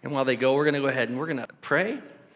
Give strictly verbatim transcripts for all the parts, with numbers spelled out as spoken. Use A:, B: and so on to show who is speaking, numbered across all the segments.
A: And while they go, we're going to go ahead and we're going to pray,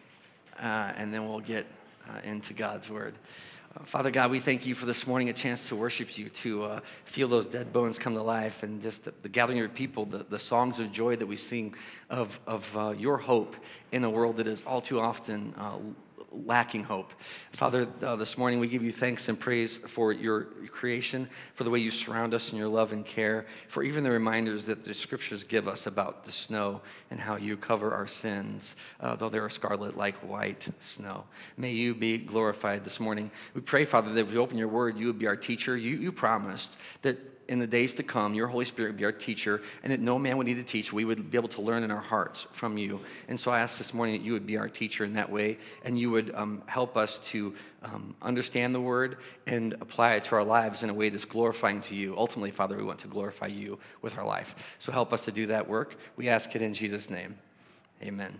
A: uh, and then we'll get uh, into God's word. Uh, Father God, we thank you for this morning, a chance to worship you, to uh, feel those dead bones come to life, and just the, the gathering of your people, the, the songs of joy that we sing of, of uh, your hope in a world that is all too often uh, lacking hope. Father, uh, this morning we give you thanks and praise for your creation, for the way you surround us in your love and care, for even the reminders that the scriptures give us about the snow and how you cover our sins, uh, though they are scarlet like white snow. May you be glorified this morning. We pray, Father, that if we open your word, you would be our teacher. You, you promised that in the days to come, your Holy Spirit would be our teacher, and that no man would need to teach. We would be able to learn in our hearts from you. And so I ask this morning that you would be our teacher in that way, and you would um, help us to um, understand the word and apply it to our lives in a way that's glorifying to you. Ultimately, Father, we want to glorify you with our life. So help us to do that work. We ask it in Jesus' name. Amen.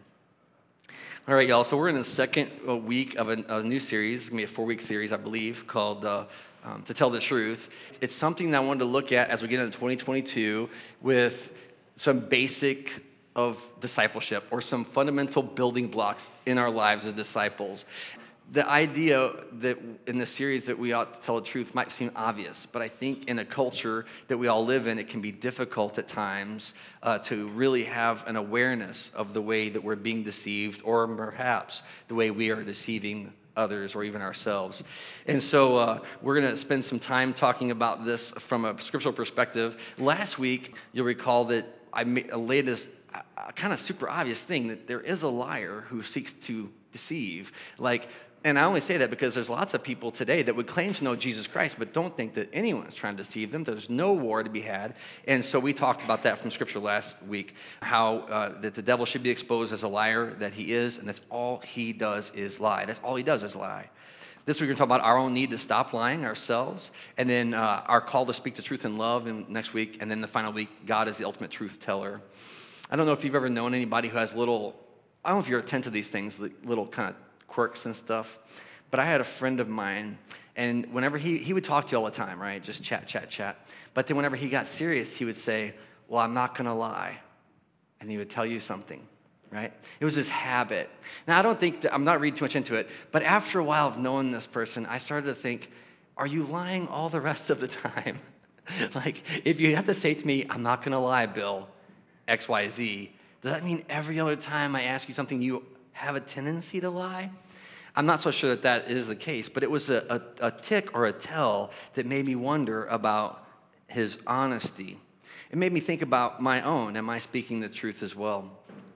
A: All right, y'all, so we're in the second week of a, a new series. It's going to be a four-week series, I believe, called uh, um, To Tell the Truth. It's something that I wanted to look at as we get into twenty twenty-two with some basic of discipleship or some fundamental building blocks in our lives as disciples. The idea that in the series that we ought to tell the truth might seem obvious, but I think in a culture that we all live in, it can be difficult at times uh, to really have an awareness of the way that we're being deceived, or perhaps the way we are deceiving others or even ourselves. And so uh, we're going to spend some time talking about this from a scriptural perspective. Last week, you'll recall that I laid this uh, kind of super obvious thing, that there is a liar who seeks to deceive. Like, and I only say that because there's lots of people today that would claim to know Jesus Christ, but don't think that anyone is trying to deceive them. There's no war to be had. And so we talked about that from Scripture last week, how uh, that the devil should be exposed as a liar, that he is, and that's all he does is lie. That's all he does is lie. This week we're going to talk about our own need to stop lying ourselves, and then uh, our call to speak the truth in love in next week, and then the final week, God is the ultimate truth teller. I don't know if you've ever known anybody who has little, I don't know if you're attentive to these things, little kind of quirks and stuff, but I had a friend of mine, and whenever he, he would talk to you all the time, right, just chat, chat, chat, but then whenever he got serious, he would say, well, I'm not going to lie, and he would tell you something, right? It was his habit. Now, I don't think, that, I'm not reading too much into it, but after a while of knowing this person, I started to think, are you lying all the rest of the time? Like, if you have to say to me, I'm not going to lie, Bill, X, Y, Z, does that mean every other time I ask you something, you have a tendency to lie? I'm not so sure that that is the case, but it was a, a, a tick or a tell that made me wonder about his honesty. It made me think about my own. Am I speaking the truth as well?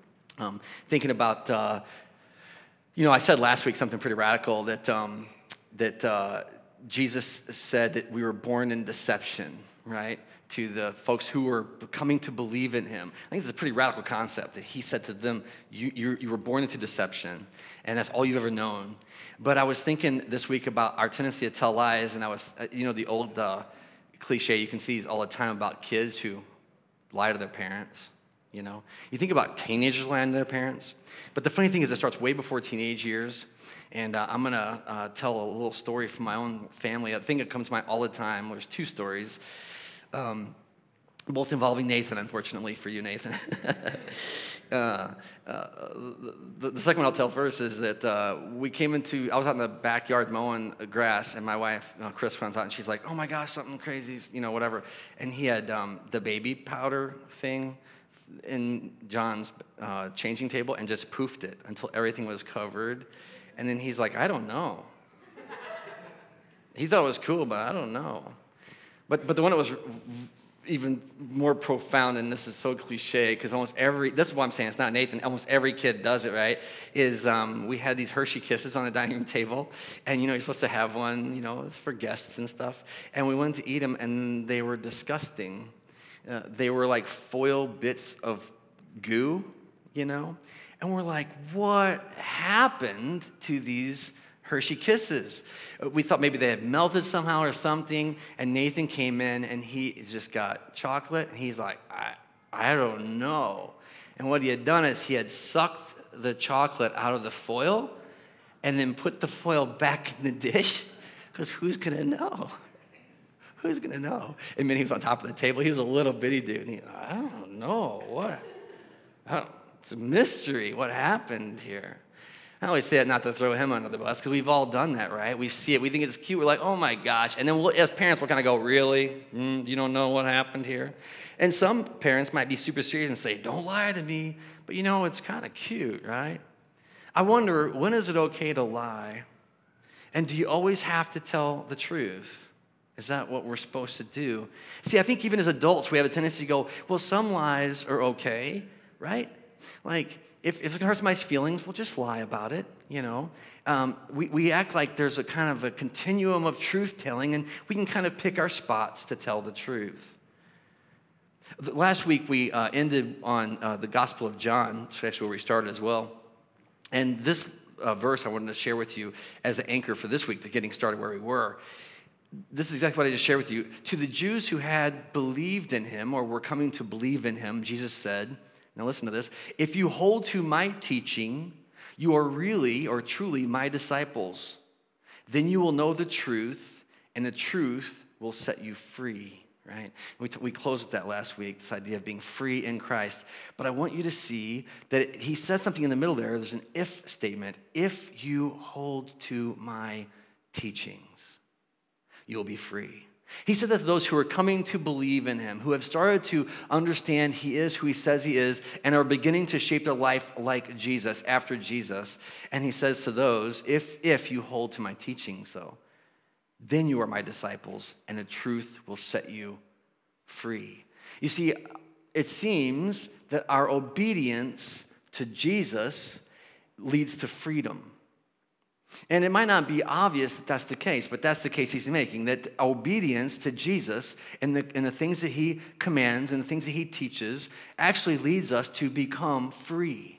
A: Um, thinking about, uh, you know, I said last week something pretty radical, that um, that uh, Jesus said that we were born in deception, right? To the folks who were coming to believe in him. I think it's a pretty radical concept that he said to them, you, you, you were born into deception, and that's all you've ever known. But I was thinking this week about our tendency to tell lies, and I was, you know, the old uh, cliche you can see all the time about kids who lie to their parents, you know. You think about teenagers lying to their parents, but the funny thing is it starts way before teenage years. And uh, I'm going to uh, tell a little story from my own family. I think it comes to mind all the time. There's two stories. Um, both involving Nathan, unfortunately for you, Nathan. uh, uh, the, the second one I'll tell first is that uh, we came into, I was out in the backyard mowing grass, and my wife, uh, Chris, runs out, and she's like, oh my gosh, something crazy, you know, whatever. And he had um, the baby powder thing in John's uh, changing table and just poofed it until everything was covered. And then he's like, I don't know. He thought it was cool, but I don't know. But but the one that was even more profound, and this is so cliche, because almost every, this is what I'm saying, it's not Nathan, almost every kid does it, right, is um, we had these Hershey Kisses on the dining room table, and, you know, you're supposed to have one, you know, it's for guests and stuff, and we went to eat them, and they were disgusting. Uh, they were like foil bits of goo, you know, and we're like, what happened to these Hershey Kisses? We thought maybe they had melted somehow or something, and Nathan came in, and he just got chocolate, and he's like, I, I don't know. And what he had done is he had sucked the chocolate out of the foil and then put the foil back in the dish, because who's going to know? Who's going to know? And then he was on top of the table. He was a little bitty dude, and he, I don't know. What? I don't, It's a mystery. What happened here? I always say that not to throw him under the bus, because we've all done that, right? We see it. We think it's cute. We're like, oh, my gosh. And then we'll, as parents, we'll kind of go, really? Mm, you don't know what happened here? And some parents might be super serious and say, don't lie to me. But, you know, it's kind of cute, right? I wonder, when is it okay to lie? And do you always have to tell the truth? Is that what we're supposed to do? See, I think even as adults, we have a tendency to go, well, some lies are okay, right? Like, if, if it's going to hurt somebody's feelings, we'll just lie about it, you know. Um, we, we act like there's a kind of a continuum of truth-telling, and we can kind of pick our spots to tell the truth. Last week, we uh, ended on uh, the Gospel of John. That's actually where we started as well. And this uh, verse I wanted to share with you as an anchor for this week, to getting started where we were. This is exactly what I just shared with you. To the Jews who had believed in him, or were coming to believe in him, Jesus said, now listen to this, if you hold to my teaching, you are really or truly my disciples. Then you will know the truth, and the truth will set you free, right? We, t- we closed with that last week, this idea of being free in Christ. But I want you to see that it, he says something in the middle there. There's an if statement. If you hold to my teachings, you'll be free. He said that to those who are coming to believe in him, who have started to understand he is who he says he is, and are beginning to shape their life like Jesus, after Jesus. And he says to those, if, if you hold to my teachings, though, then you are my disciples, and the truth will set you free. You see, it seems that our obedience to Jesus leads to freedom. And it might not be obvious that that's the case, but that's the case he's making, that obedience to Jesus and the, and the things that he commands and the things that he teaches actually leads us to become free.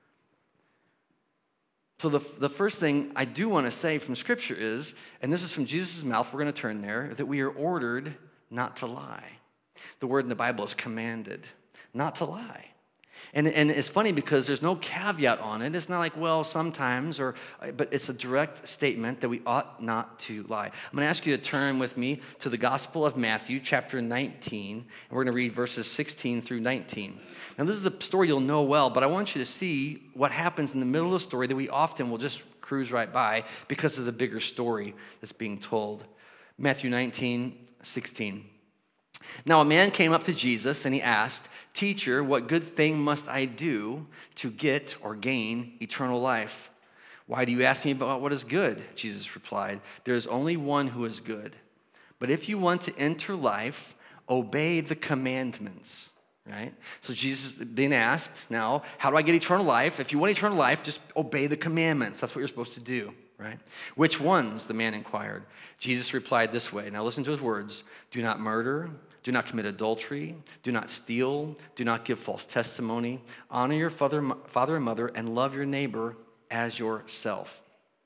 A: So the, the first thing I do want to say from Scripture is, and this is from Jesus' mouth, we're going to turn there, that we are ordered not to lie. The word in the Bible is commanded not to lie. And, and it's funny because there's no caveat on it. It's not like, well, sometimes, or but it's a direct statement that we ought not to lie. I'm going to ask you to turn with me to the Gospel of Matthew, chapter nineteen, and we're going to read verses sixteen through nineteen. Now, this is a story you'll know well, but I want you to see what happens in the middle of the story that we often will just cruise right by because of the bigger story that's being told. Matthew nineteen, sixteen. Now a man came up to Jesus and he asked, "Teacher, what good thing must I do to get or gain eternal life?" "Why do you ask me about what is good?" Jesus replied. "There is only one who is good. But if you want to enter life, obey the commandments." Right? So Jesus is being asked now, how do I get eternal life? If you want eternal life, just obey the commandments. That's what you're supposed to do. Right? "Which ones?" the man inquired. Jesus replied this way. Now listen to his words. "Do not murder. Do not commit adultery. Do not steal. Do not give false testimony. Honor your father, father and mother, and love your neighbor as yourself."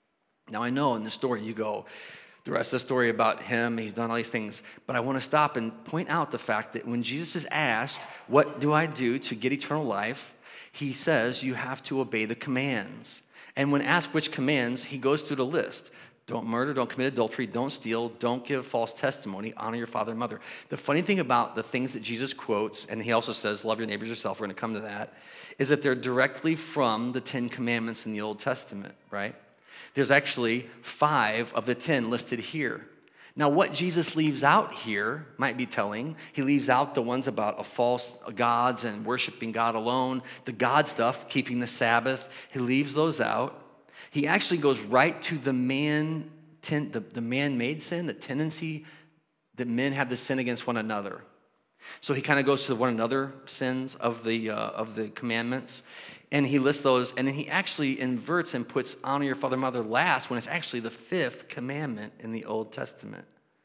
A: Now I know in the story you go, the rest of the story about him, he's done all these things, but I want to stop and point out the fact that when Jesus is asked, what do I do to get eternal life? He says you have to obey the commands. And when asked which commands, he goes through the list. Don't murder, don't commit adultery, don't steal, don't give false testimony, honor your father and mother. The funny thing about the things that Jesus quotes, and he also says, love your neighbors yourself, we're going to come to that, is that they're directly from the Ten Commandments in the Old Testament, right? There's actually five of the ten listed here. Now, what Jesus leaves out here might be telling. He leaves out the ones about a false gods and worshiping God alone, the God stuff, keeping the Sabbath. He leaves those out. He actually goes right to the man, ten, the, the man-made sin, the tendency that men have to sin against one another. So he kind of goes to the one another sins of the uh, of the commandments, and he lists those, and then he actually inverts and puts honor your father and mother last when it's actually the fifth commandment in the Old Testament,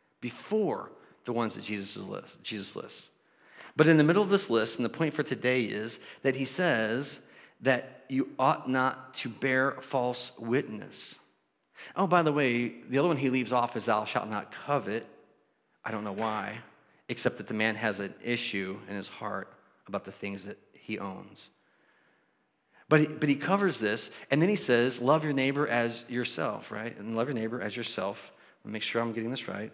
A: before the ones that Jesus lists. Jesus lists. But in the middle of this list, and the point for today is that he says that you ought not to bear false witness. Oh, by the way, the other one he leaves off is thou shalt not covet. I don't know why, except that the man has an issue in his heart about the things that he owns. But he, but he covers this, and then he says, love your neighbor as yourself, right? And love your neighbor as yourself. Let me make sure I'm getting this right.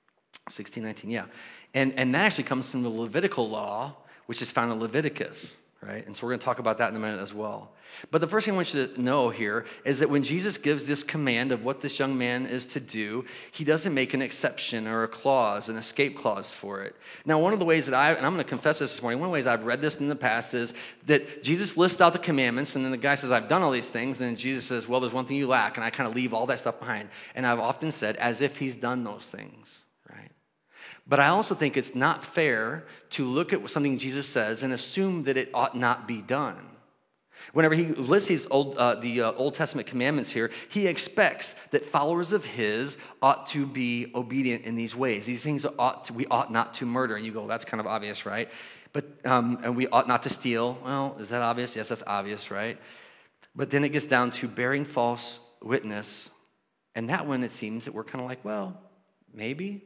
A: sixteen, nineteen, yeah. And, and that actually comes from the Levitical law, which is found in Leviticus. right? And so we're going to talk about that in a minute as well. But the first thing I want you to know here is that when Jesus gives this command of what this young man is to do, he doesn't make an exception or a clause, an escape clause for it. Now, one of the ways that I, and I'm going to confess this this morning, one of the ways I've read this in the past is that Jesus lists out the commandments, and then the guy says, I've done all these things, and then Jesus says, well, there's one thing you lack, and I kind of leave all that stuff behind. And I've often said, as if he's done those things, right? But I also think it's not fair to look at something Jesus says and assume that it ought not be done. Whenever he lists these old, uh, the uh, Old Testament commandments here, he expects that followers of his ought to be obedient in these ways. These things ought to, we ought not to murder. And you go, that's kind of obvious, right? But um, and we ought not to steal. Well, is that obvious? Yes, that's obvious, right? But then it gets down to bearing false witness. And that one, it seems that we're kind of like, well, maybe.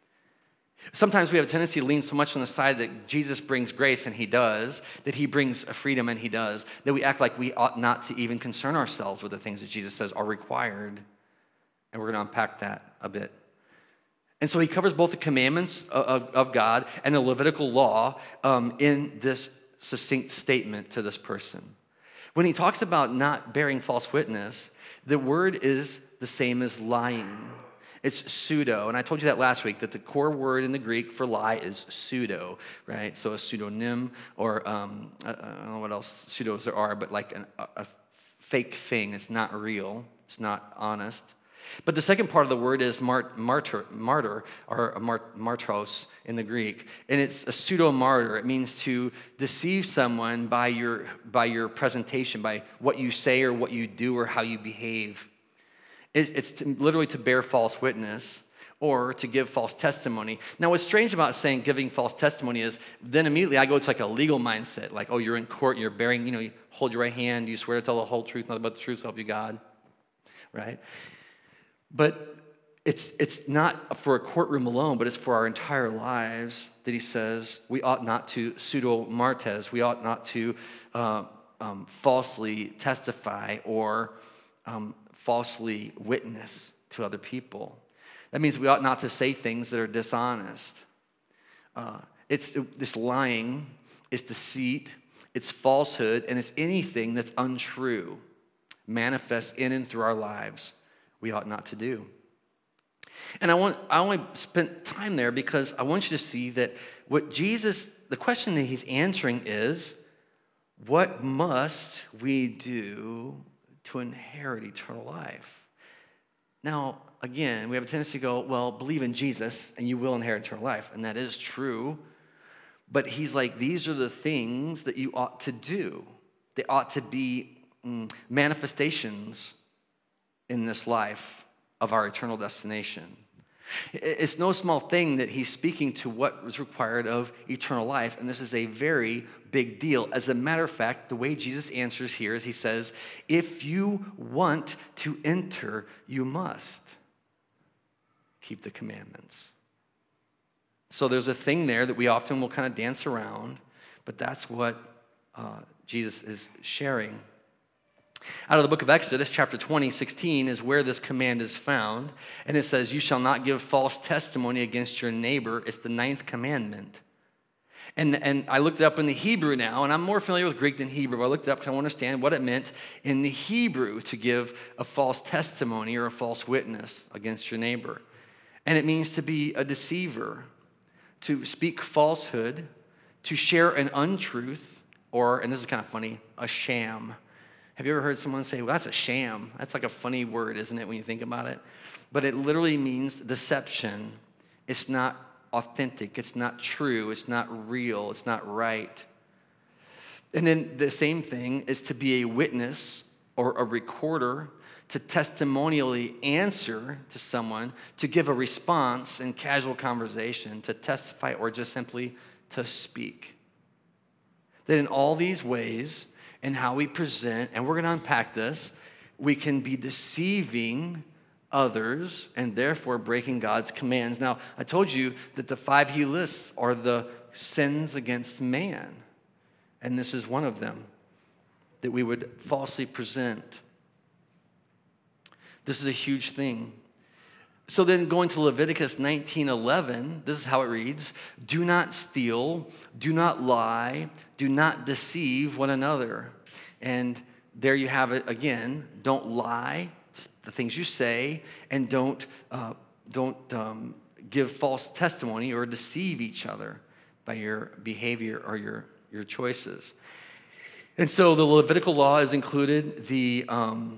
A: Sometimes we have a tendency to lean so much on the side that Jesus brings grace, and he does, that he brings a freedom, and he does, that we act like we ought not to even concern ourselves with the things that Jesus says are required. And we're going to unpack that a bit. And so he covers both the commandments of, of God and the Levitical law um, in this succinct statement to this person. When he talks about not bearing false witness, the word is the same as lying. It's pseudo, and I told you that last week, that the core word in the Greek for lie is pseudo, right? So a pseudonym, or um, I, I don't know what else pseudos there are, but like an, a, a fake thing. It's not real. It's not honest. But the second part of the word is mart, martyr, martyr, or mart, martros in the Greek, and it's a pseudo-martyr. It means to deceive someone by your by your presentation, by what you say or what you do or how you behave. It's to, literally to bear false witness or to give false testimony. Now, what's strange about saying giving false testimony is then immediately I go to like a legal mindset, like, oh, you're in court, you're bearing, you know, you hold your right hand, you swear to tell the whole truth, nothing but the truth, so help you God, right? But it's it's not for a courtroom alone, but it's for our entire lives that he says we ought not to pseudo-martes, we ought not to uh, um, falsely testify or um, falsely witness to other people. That means we ought not to say things that are dishonest. Uh, it's this lying, it's deceit, it's falsehood, and it's anything that's untrue, manifests in and through our lives, we ought not to do. And I want I only spent time there because I want you to see that what Jesus, the question that he's answering is, what must we do to inherit eternal life? Now, again, we have a tendency to go, well, believe in Jesus and you will inherit eternal life. And that is true. But he's like, these are the things that you ought to do. They ought to be mm, manifestations in this life of our eternal destination. It's no small thing that he's speaking to what was required of eternal life, and this is a very big deal. As a matter of fact, the way Jesus answers here is he says, if you want to enter, you must keep the commandments. So there's a thing there that we often will kind of dance around, but that's what uh, Jesus is sharing. Out of the book of Exodus, chapter twenty, sixteen is where this command is found. And it says, you shall not give false testimony against your neighbor. It's the ninth commandment. And, and I looked it up in the Hebrew now, and I'm more familiar with Greek than Hebrew, but I looked it up because I want to understand what it meant in the Hebrew to give a false testimony or a false witness against your neighbor. And it means to be a deceiver, to speak falsehood, to share an untruth, or, and this is kind of funny, a sham. Have you ever heard someone say, well, that's a sham? That's like a funny word, isn't it, when you think about it? But it literally means deception. It's not authentic. It's not true. It's not real. It's not right. And then the same thing is to be a witness or a recorder, to testimonially answer to someone, to give a response in casual conversation, to testify, or just simply to speak. That in all these ways, and how we present, and we're going to unpack this, we can be deceiving others and therefore breaking God's commands. Now, I told you that the five he lists are the sins against man, and this is one of them, that we would falsely present. This is a huge thing. So then going to Leviticus nineteen eleven, this is how it reads: do not steal, do not lie, do not deceive one another. And there you have it again. Don't lie, the things you say, and don't, uh, don't um, give false testimony or deceive each other by your behavior or your, your choices. And so the Levitical law is included, the... Um,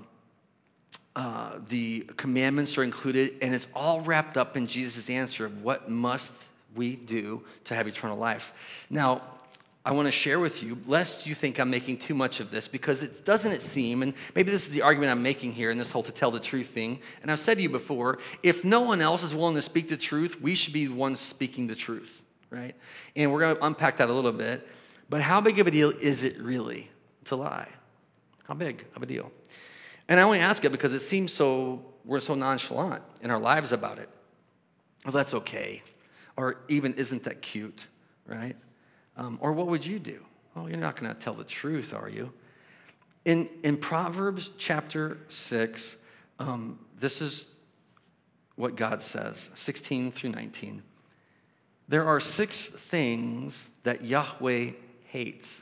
A: Uh, the commandments are included, and it's all wrapped up in Jesus' answer of what must we do to have eternal life. Now, I want to share with you, lest you think I'm making too much of this, because it doesn't it seem, and maybe this is the argument I'm making here in this whole to tell the truth thing, and I've said to you before, if no one else is willing to speak the truth, we should be the ones speaking the truth, right? And we're going to unpack that a little bit, but how big of a deal is it really to lie? How big of a deal? And I only ask it because it seems so, we're so nonchalant in our lives about it. Well, that's okay. Or even, isn't that cute, right? Um, or what would you do? Well, you're not going to tell the truth, are you? In, in Proverbs chapter six, um, this is what God says, sixteen through nineteen. There are six things that Yahweh hates,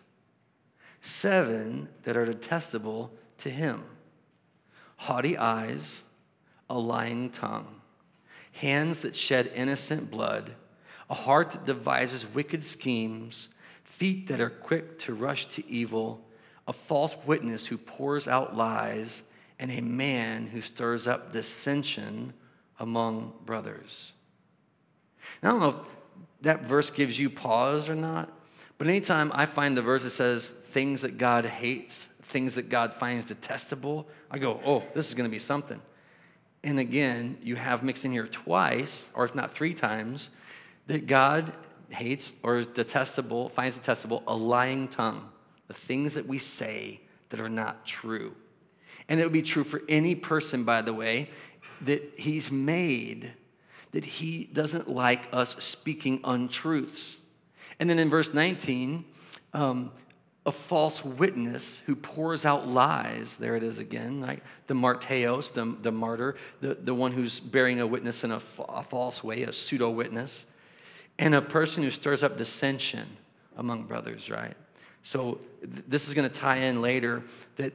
A: seven that are detestable to him: haughty eyes, a lying tongue, hands that shed innocent blood, a heart that devises wicked schemes, feet that are quick to rush to evil, a false witness who pours out lies, and a man who stirs up dissension among brothers. Now, I don't know if that verse gives you pause or not, but anytime I find the verse that says things that God hates, things that God finds detestable, I go, oh, this is going to be something. And again, you have mixed in here twice, or if not three times, that God hates or is detestable, finds detestable, a lying tongue, the things that we say that are not true. And it would be true for any person, by the way, that he's made, that he doesn't like us speaking untruths. And then in verse nineteen, um, a false witness who pours out lies. There it is again, right? The marteos, the, the martyr, the, the one who's bearing a witness in a, a false way, a pseudo-witness. And a person who stirs up dissension among brothers, right? So th- this is going to tie in later that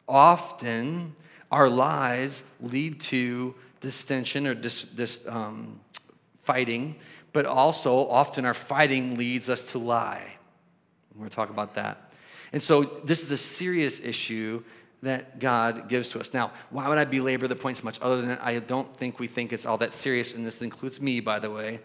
A: often our lies lead to dissension or dis, dis, um, fighting, but also often our fighting leads us to lie. We're going to talk about that. And so this is a serious issue that God gives to us. Now, why would I belabor the point so much other than I don't think we think it's all that serious, and this includes me, by the way.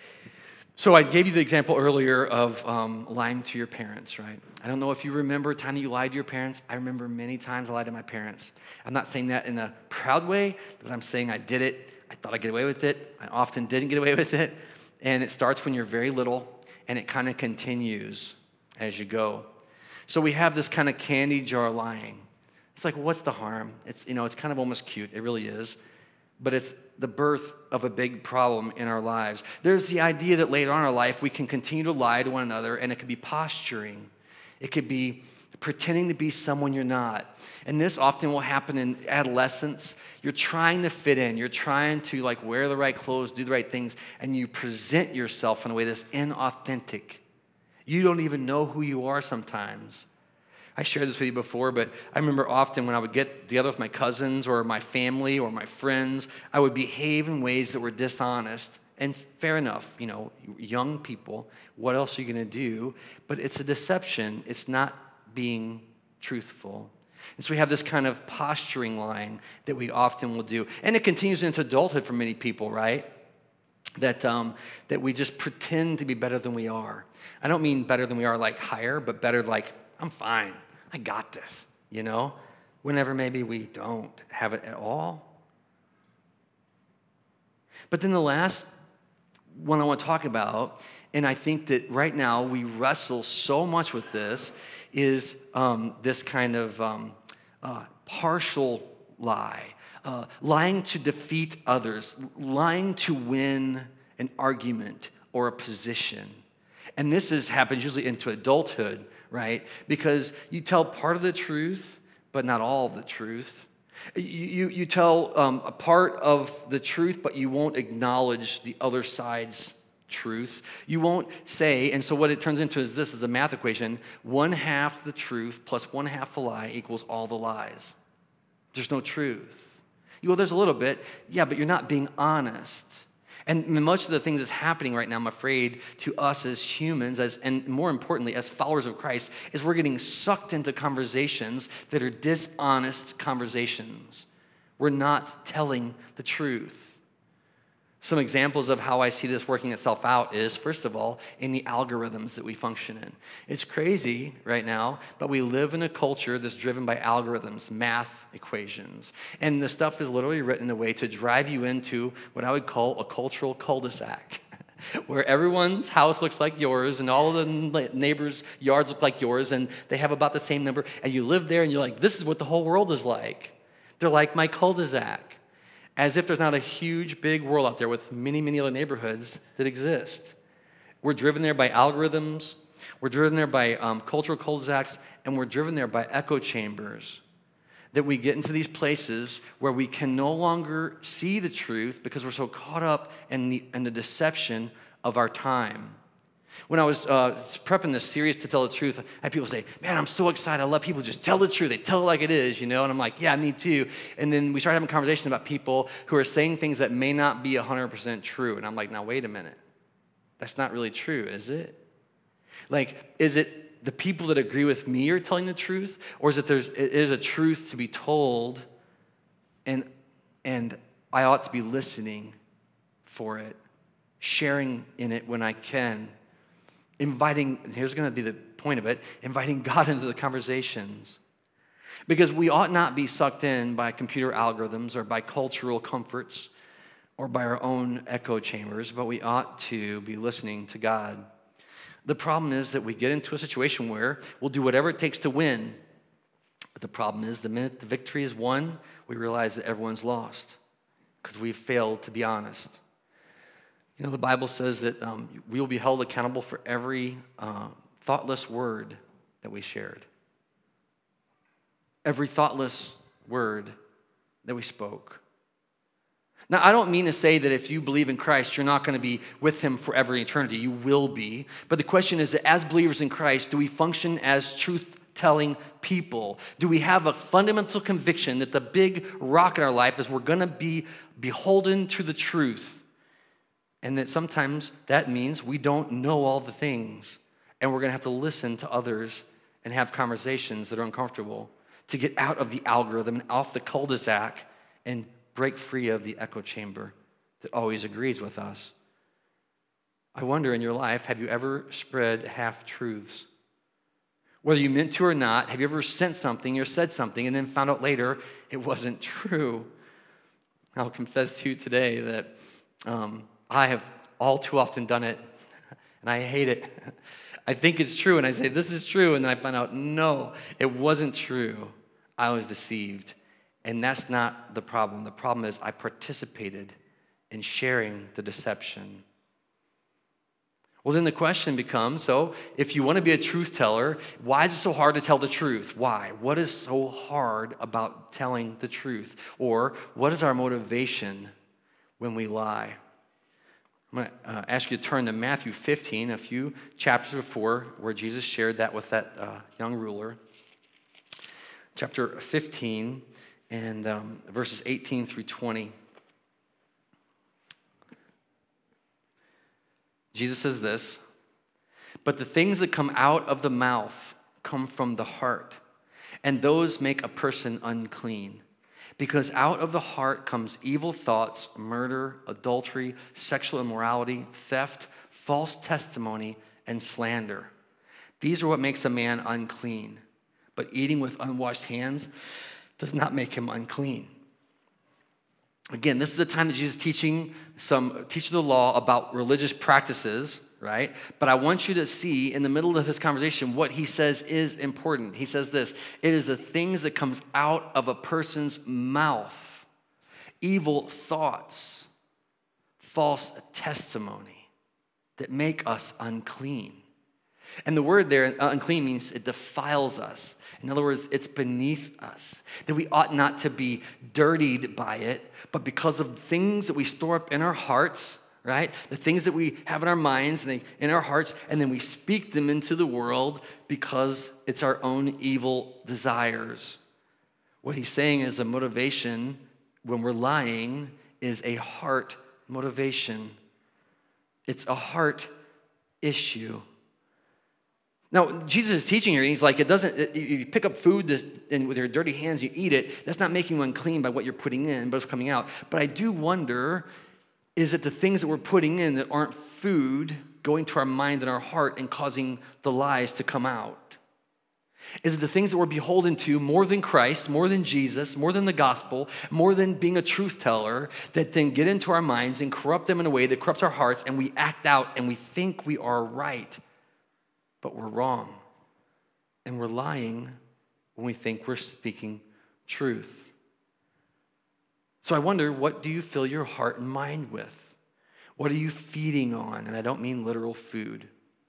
A: So I gave you the example earlier of um, lying to your parents, right? I don't know if you remember a time that you lied to your parents. I remember many times I lied to my parents. I'm not saying that in a proud way, but I'm saying I did it. I thought I'd get away with it. I often didn't get away with it. And it starts when you're very little, and it kind of continues as you go. So we have this kind of candy jar lying. It's like, what's the harm? It's, you know, it's kind of almost cute. It really is. But it's the birth of a big problem in our lives. There's the idea that later on in our life, we can continue to lie to one another, and it could be posturing. It could be pretending to be someone you're not. And this often will happen in adolescence. You're trying to fit in. You're trying to like wear the right clothes, do the right things, and you present yourself in a way that's inauthentic. You don't even know who you are sometimes. I shared this with you before, but I remember often when I would get together with my cousins or my family or my friends, I would behave in ways that were dishonest. And fair enough, you know, young people, what else are you going to do? But it's a deception. It's not being truthful. And so we have this kind of posturing line that we often will do. And it continues into adulthood for many people, right? That um, that we just pretend to be better than we are. I don't mean better than we are like higher, but better like, I'm fine. I got this, you know? Whenever maybe we don't have it at all. But then the last one I want to talk about, and I think that right now we wrestle so much with this, is um, this kind of um, uh, partial lie. Uh, lying to defeat others, lying to win an argument or a position. And this is, happens usually into adulthood, right? Because you tell part of the truth, but not all of the truth. You, you, you tell um, a part of the truth, but you won't acknowledge the other side's truth. You won't say, and so what it turns into is this is a math equation. One half the truth plus one half the lie equals all the lies. There's no truth. You go, there's a little bit. Yeah, but you're not being honest. And much of the things that's happening right now, I'm afraid, to us as humans, as and more importantly, as followers of Christ, is we're getting sucked into conversations that are dishonest conversations. We're not telling the truth. Some examples of how I see this working itself out is, first of all, in the algorithms that we function in. It's crazy right now, but we live in a culture that's driven by algorithms, math equations. And the stuff is literally written in a way to drive you into what I would call a cultural cul-de-sac, where everyone's house looks like yours and all the neighbors' yards look like yours, and they have about the same number, and you live there and you're like, this is what the whole world is like. They're like my cul-de-sac. As if there's not a huge, big world out there with many, many other neighborhoods that exist. We're driven there by algorithms. We're driven there by um, cultural cul-de-sacs. And we're driven there by echo chambers. That we get into these places where we can no longer see the truth because we're so caught up in the, in the deception of our time. When I was uh, prepping this series to tell the truth, I had people say, man, I'm so excited. I love people just tell the truth. They tell it like it is, you know? And I'm like, yeah, me too. And then we started having conversations about people who are saying things that may not be one hundred percent true. And I'm like, now, wait a minute. That's not really true, is it? Like, is it the people that agree with me are telling the truth? Or is it there's it is a truth to be told and and I ought to be listening for it, sharing in it when I can? Inviting, here's going to be the point of it, inviting God into the conversations. Because we ought not be sucked in by computer algorithms or by cultural comforts or by our own echo chambers, but we ought to be listening to God. The problem is that we get into a situation where we'll do whatever it takes to win. But the problem is the minute the victory is won, we realize that everyone's lost because we've failed to be honest. You know, the Bible says that um, we will be held accountable for every uh, thoughtless word that we shared. Every thoughtless word that we spoke. Now, I don't mean to say that if you believe in Christ, you're not going to be with him forever in eternity. You will be. But the question is that as believers in Christ, do we function as truth-telling people? Do we have a fundamental conviction that the big rock in our life is we're going to be beholden to the truth? And that sometimes that means we don't know all the things. And we're going to have to listen to others and have conversations that are uncomfortable to get out of the algorithm and off the cul-de-sac and break free of the echo chamber that always agrees with us. I wonder in your life, have you ever spread half-truths? Whether you meant to or not, have you ever sent something or said something and then found out later it wasn't true? I'll confess to you today that um, I have all too often done it, and I hate it. I think it's true, and I say, this is true, and then I find out, no, it wasn't true. I was deceived, and that's not the problem. The problem is I participated in sharing the deception. Well, then the question becomes, so if you want to be a truth teller, why is it so hard to tell the truth? Why? What is so hard about telling the truth? Or what is our motivation when we lie? I'm going to uh, ask you to turn to Matthew fifteen, a few chapters before, where Jesus shared that with that uh, young ruler. Chapter fifteen, and um, verses eighteen through twenty. Jesus says this, "But the things that come out of the mouth come from the heart, and those make a person unclean. Because out of the heart comes evil thoughts, murder, adultery, sexual immorality, theft, false testimony, and slander. These are what makes a man unclean. But eating with unwashed hands does not make him unclean." Again, this is the time that Jesus is teaching some teaching the law about religious practices, right? But I want you to see in the middle of his conversation what he says is important. He says this, "It is the things that comes out of a person's mouth, evil thoughts, false testimony, that make us unclean." And the word there, uh, unclean, means it defiles us. In other words, it's beneath us, that we ought not to be dirtied by it, but because of things that we store up in our hearts, right? The things that we have in our minds and they, in our hearts, and then we speak them into the world because it's our own evil desires. What he's saying is the motivation when we're lying is a heart motivation. It's a heart issue. Now, Jesus is teaching here, and he's like, it doesn't, if you pick up food and with your dirty hands, you eat it, that's not making you unclean by what you're putting in, but it's coming out. But I do wonder, is it the things that we're putting in that aren't food going to our mind and our heart and causing the lies to come out? Is it the things that we're beholden to more than Christ, more than Jesus, more than the gospel, more than being a truth teller that then get into our minds and corrupt them in a way that corrupts our hearts and we act out and we think we are right, but we're wrong. And we're lying when we think we're speaking truth. So I wonder, what do you fill your heart and mind with? What are you feeding on? And I don't mean literal food.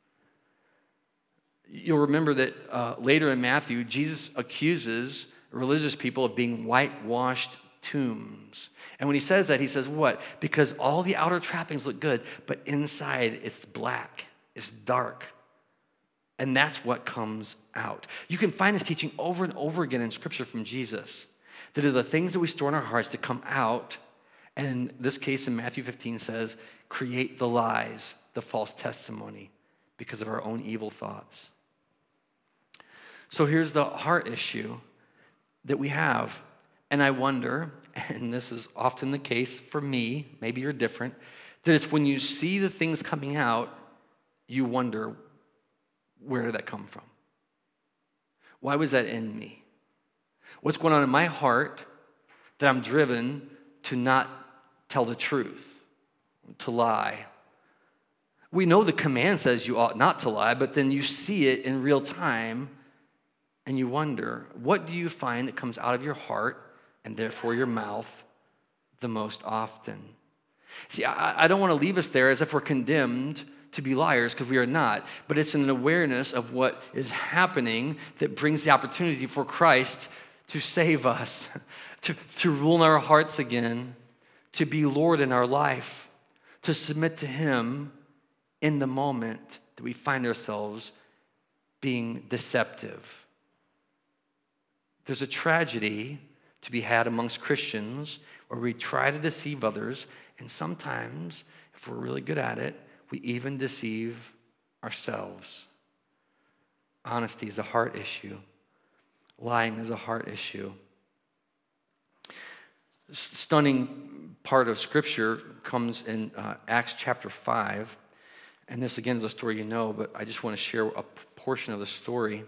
A: You'll remember that uh, later in Matthew, Jesus accuses religious people of being whitewashed tombs. And when he says that, he says what? Because all the outer trappings look good, but inside it's black, it's dark. And that's what comes out. You can find this teaching over and over again in Scripture from Jesus. That are the things that we store in our hearts that come out. And in this case, in Matthew fifteen says, create the lies, the false testimony, because of our own evil thoughts. So here's the heart issue that we have. And I wonder, and this is often the case for me, maybe you're different, that it's when you see the things coming out, you wonder, where did that come from? Why was that in me? What's going on in my heart that I'm driven to not tell the truth, to lie? We know the command says you ought not to lie, but then you see it in real time and you wonder, what do you find that comes out of your heart and therefore your mouth the most often? See, I, I don't want to leave us there as if we're condemned to be liars, because we are not. But it's an awareness of what is happening that brings the opportunity for Christ to save us, to, to rule in our hearts again, to be Lord in our life, to submit to Him in the moment that we find ourselves being deceptive. There's a tragedy to be had amongst Christians where we try to deceive others, and sometimes, if we're really good at it, we even deceive ourselves. Honesty is a heart issue. Lying is a heart issue. Stunning part of Scripture comes in uh, Acts chapter five. And this, again, is a story you know, but I just want to share a portion of the story.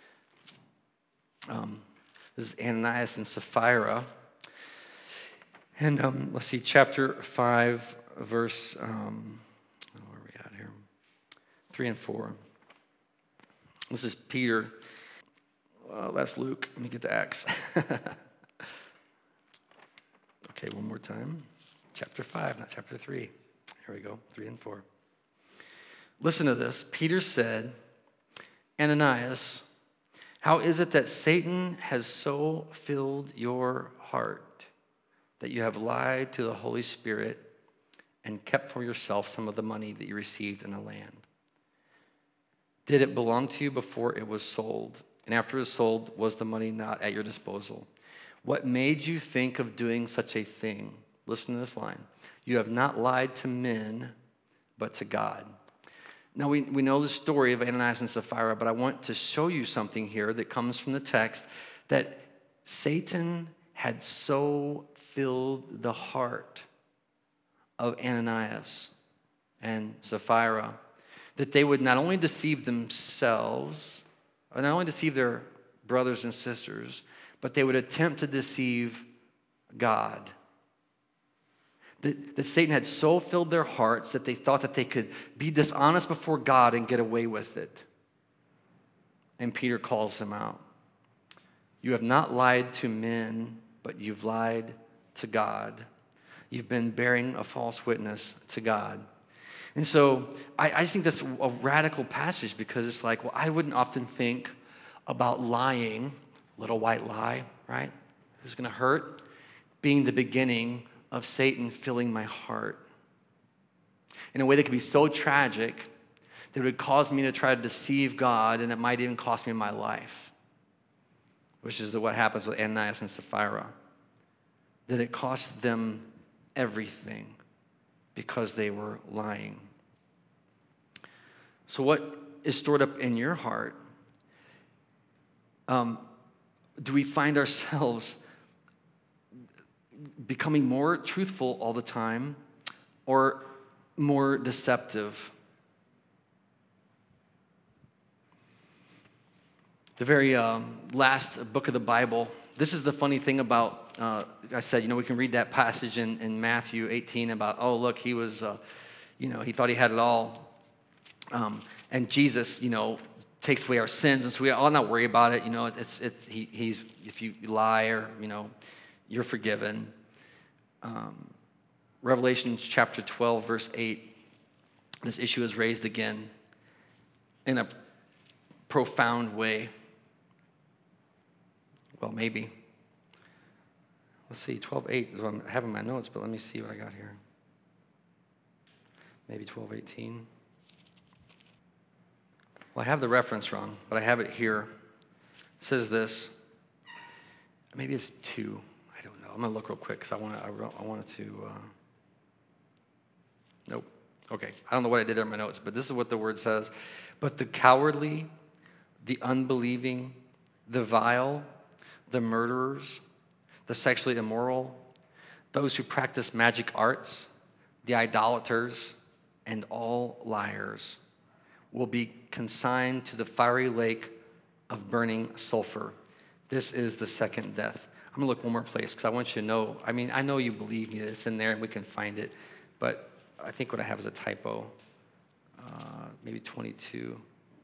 A: Um, this is Ananias and Sapphira. And um, let's see, chapter five, verse... Um, Three and four. This is Peter. Uh, that's Luke. Let me get to Acts. Okay, one more time. Chapter five, not chapter three. Here we go, three and four. Listen to this. Peter said, Ananias, how is it that Satan has so filled your heart that you have lied to the Holy Spirit and kept for yourself some of the money that you received in the land? Did it belong to you before it was sold? And after it was sold, was the money not at your disposal? What made you think of doing such a thing? Listen to this line. You have not lied to men, but to God. Now, we, we know the story of Ananias and Sapphira, but I want to show you something here that comes from the text, that Satan had so filled the heart of Ananias and Sapphira that they would not only deceive themselves, or not only deceive their brothers and sisters, but they would attempt to deceive God. That, that Satan had so filled their hearts that they thought that they could be dishonest before God and get away with it. And Peter calls them out. You have not lied to men, but you've lied to God. You've been bearing a false witness to God. And so I, I just think that's a radical passage because it's like, well, I wouldn't often think about lying, little white lie, right? Who's going to hurt? Being the beginning of Satan filling my heart in a way that could be so tragic that it would cause me to try to deceive God, and it might even cost me my life, which is what happens with Ananias and Sapphira, that it cost them everything because they were lying. So what is stored up in your heart? Um, do we find ourselves becoming more truthful all the time or more deceptive? The very um, last book of the Bible, this is the funny thing about, uh, I said, you know, we can read that passage in, in Matthew eighteen about, oh, look, he was, uh, you know, he thought he had it all. Um, and Jesus, you know, takes away our sins, and so we all not worry about it. You know, it's, it's he, he's, if you lie or, you know, you're forgiven. Um, Revelation chapter twelve, verse eight, this issue is raised again in a profound way. Well, maybe. Let's see, twelve eight is what I have in my notes, but let me see what I got here. Maybe twelve eighteen. Well, I have the reference wrong, but I have it here. It says this. Maybe it's two. I don't know. I'm going to look real quick because I want to. I, I wanted to. Uh... Nope. Okay. I don't know what I did there in my notes, but this is what the word says. But the cowardly, the unbelieving, the vile, the murderers, the sexually immoral, those who practice magic arts, the idolaters, and all liars will be consigned to the fiery lake of burning sulfur. This is the second death. I'm going to look one more place because I want you to know. I mean, I know you believe me. It's in there and we can find it. But I think what I have is a typo. Uh, maybe twenty-two.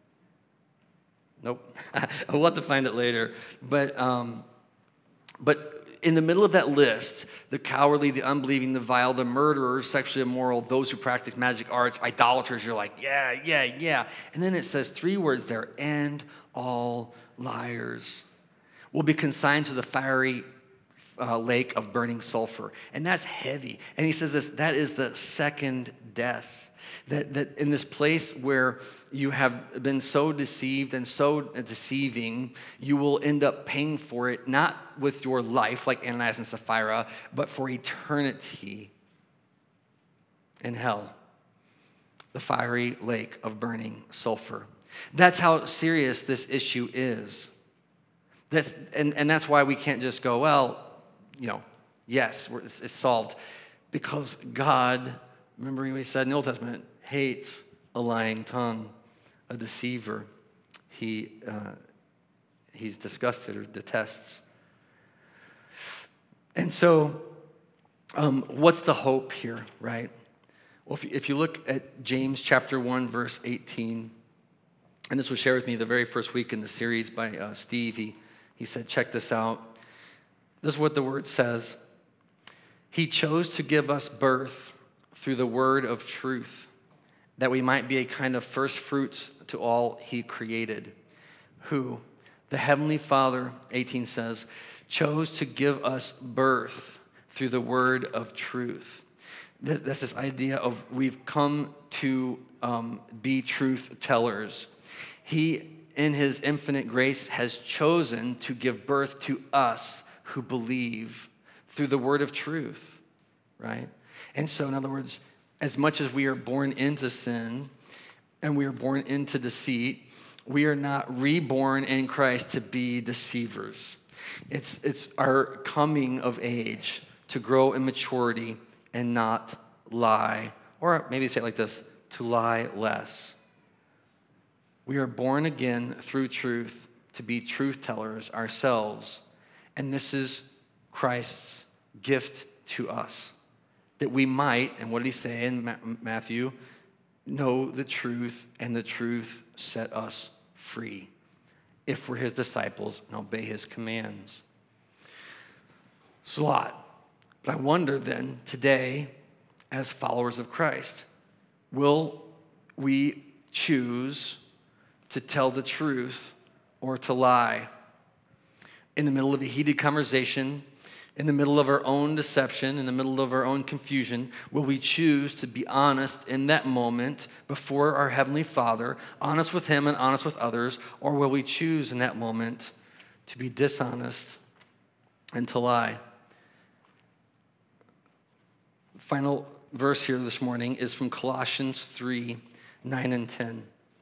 A: Nope. I'll have to find it later. But, um, but in the middle of that list, the cowardly, the unbelieving, the vile, the murderers, sexually immoral, those who practice magic arts, idolaters, you're like, yeah, yeah, yeah. And then it says three words there, and all liars will be consigned to the fiery uh, lake of burning sulfur. And that's heavy. And he says this, that is the second death. That, that in this place where you have been so deceived and so deceiving, you will end up paying for it, not with your life like Ananias and Sapphira, but for eternity in hell, the fiery lake of burning sulfur. That's how serious this issue is. That's, and, and that's why we can't just go, well, you know, yes, we're, it's, it's solved. Because God, remember what he said in the Old Testament, hates a lying tongue, a deceiver. He uh, he's disgusted or detests. And so, um, what's the hope here, right? Well, if you, if you look at James chapter one, verse eighteen, and this was shared with me the very first week in the series by uh, Steve. He he said, check this out. This is what the word says. He chose to give us birth through the word of truth, that we might be a kind of first fruits to all he created, who, the Heavenly Father, eighteen says, chose to give us birth through the word of truth. That's this idea of we've come to um, be truth tellers. He, in his infinite grace, has chosen to give birth to us who believe through the word of truth, right? And so, in other words, as much as we are born into sin and we are born into deceit, we are not reborn in Christ to be deceivers. It's, it's our coming of age to grow in maturity and not lie. Or maybe say it like this, to lie less. We are born again through truth to be truth tellers ourselves. And this is Christ's gift to us. That we might, and what did he say in Matthew? Know the truth, and the truth set us free. If we're his disciples and obey his commands. It's a lot. But I wonder then, today, as followers of Christ, Will we choose to tell the truth or to lie? In the middle of a heated conversation, in the middle of our own deception, in the middle of our own confusion, will we choose to be honest in that moment before our Heavenly Father, honest with Him and honest with others, or will we choose in that moment to be dishonest and to lie? Final verse here this morning is from Colossians three, nine and ten.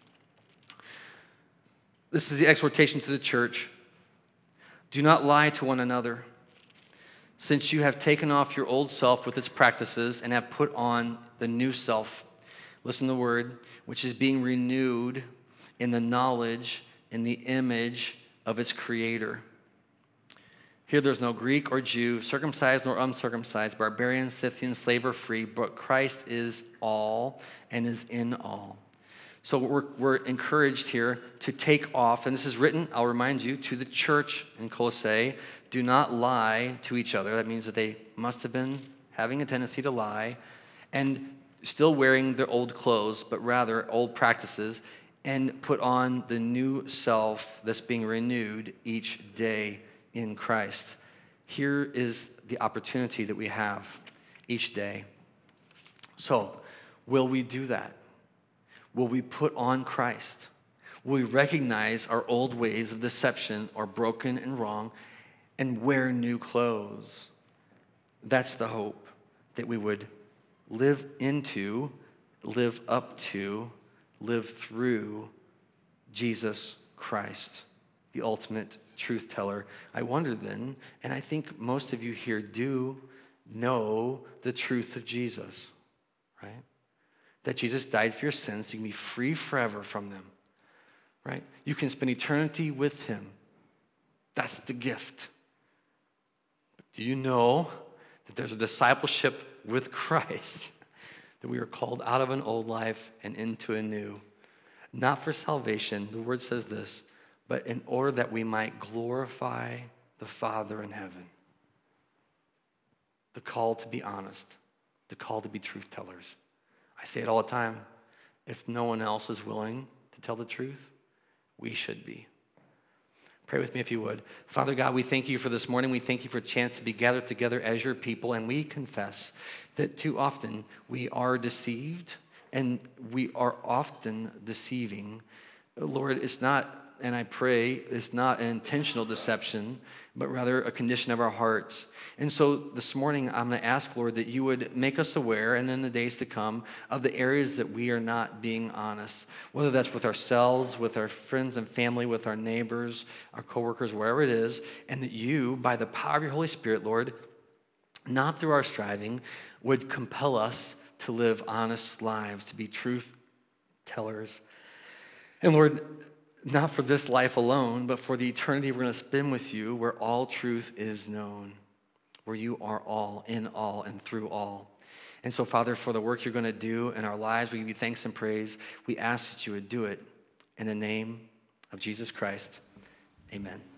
A: This is the exhortation to the church. Do not lie to one another, since you have taken off your old self with its practices and have put on the new self. Listen to the word, which is being renewed in the knowledge, in the image of its creator. Here there's no Greek or Jew, circumcised nor uncircumcised, barbarian, Scythian, slave or free, but Christ is all and is in all. So we're, we're encouraged here to take off, and this is written, I'll remind you, to the church in Colossae. Do not lie to each other. That means that they must have been having a tendency to lie and still wearing their old clothes, but rather old practices, and put on the new self that's being renewed each day in Christ. Here is the opportunity that we have each day. So, will we do that? Will we put on Christ? Will we recognize our old ways of deception are broken and wrong and wear new clothes? That's the hope, that we would live into, live up to, live through Jesus Christ, the ultimate truth teller. I wonder then, and I think most of you here do know the truth of Jesus, right? That Jesus died for your sins so you can be free forever from them, right? You can spend eternity with Him. That's the gift. But do you know that there's a discipleship with Christ, that we are called out of an old life and into a new? Not for salvation, the word says this, but in order that we might glorify the Father in heaven. The call to be honest, the call to be truth tellers. I say it all the time. If no one else is willing to tell the truth, we should be. Pray with me if you would. Father God, we thank you for this morning. We thank you for a chance to be gathered together as your people, and we confess that too often we are deceived, and we are often deceiving. Lord, it's not, and I pray, it's not an intentional deception, but rather a condition of our hearts. And so this morning, I'm going to ask, Lord, that you would make us aware, and in the days to come, of the areas that we are not being honest, whether that's with ourselves, with our friends and family, with our neighbors, our coworkers, wherever it is, and that you, by the power of your Holy Spirit, Lord, not through our striving, would compel us to live honest lives, to be truth tellers. And Lord, not for this life alone, but for the eternity we're going to spend with you, where all truth is known, where you are all, in all, and through all. And so, Father, for the work you're going to do in our lives, we give you thanks and praise. We ask that you would do it in the name of Jesus Christ. Amen.